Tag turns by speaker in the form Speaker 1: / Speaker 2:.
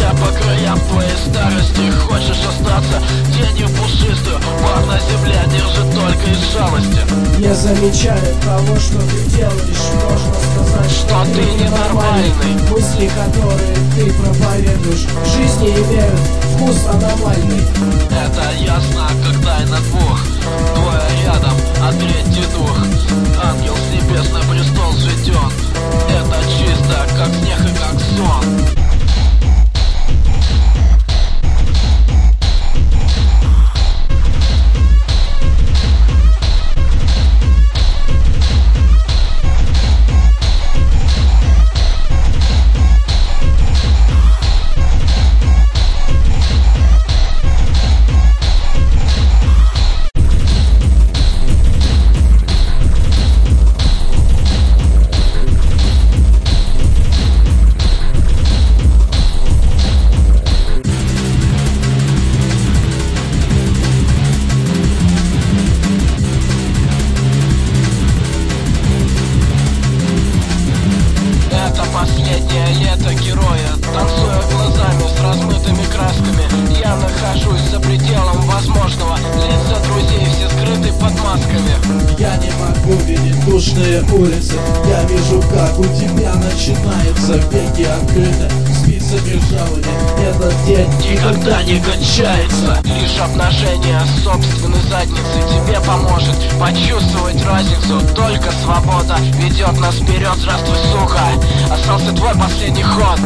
Speaker 1: Судя по краям твоей старости, хочешь остаться тенью пушистую, пар на земле держит только из жалости.
Speaker 2: Не замечая того, что ты делаешь, можно сказать,
Speaker 1: что ты ненормальный.
Speaker 2: Мысли, которые ты проповедуешь, в жизни имеют вкус аномальный.
Speaker 1: Это ясно, когда и на двух двое рядом, а третий дух. Ангел с небес на престол взведен. Это чисто, как снег и как сон. Последнее лето героя, танцуя глазами с размытыми красками. Я нахожусь за пределом возможного, лица друзей все скрыты под масками.
Speaker 2: Я не могу видеть душные улицы, я вижу, как у тебя начинается веки открыты, спицами ржавыми. Этот день никогда не кончается.
Speaker 1: Лишь обнажение собственной задницы тебе поможет почувствовать разницу. Только свобода ведет нас вперед. Здравствуй, сука, остался твой последний ход.